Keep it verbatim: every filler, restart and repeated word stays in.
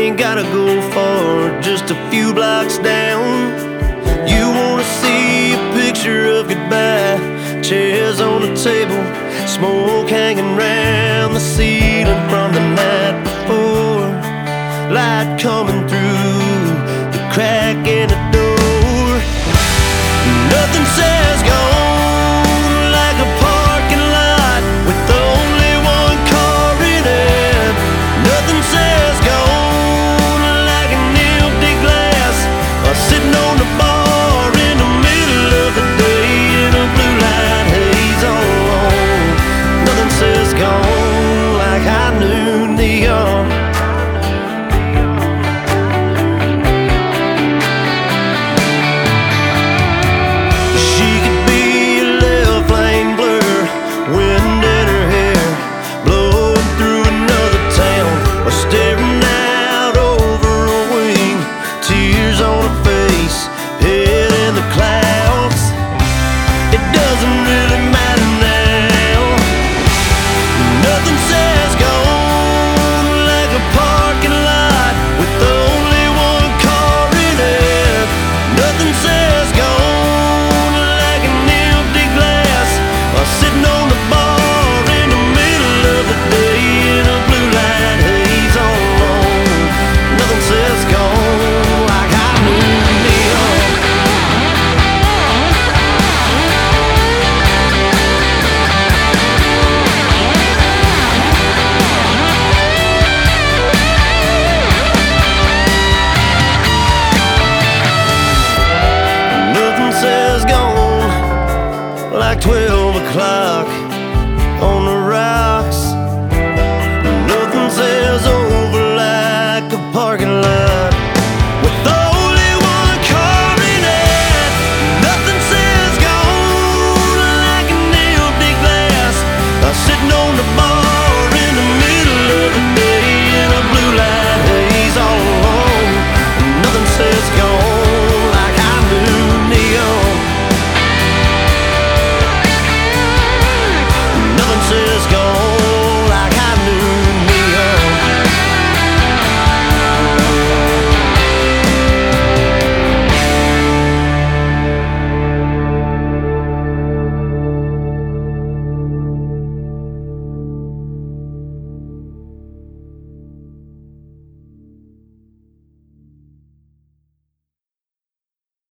ain't gotta go far, just a few blocks down. You wanna see a picture of goodbye, chairs on the table, smoke hanging round the ceiling from the night before, light coming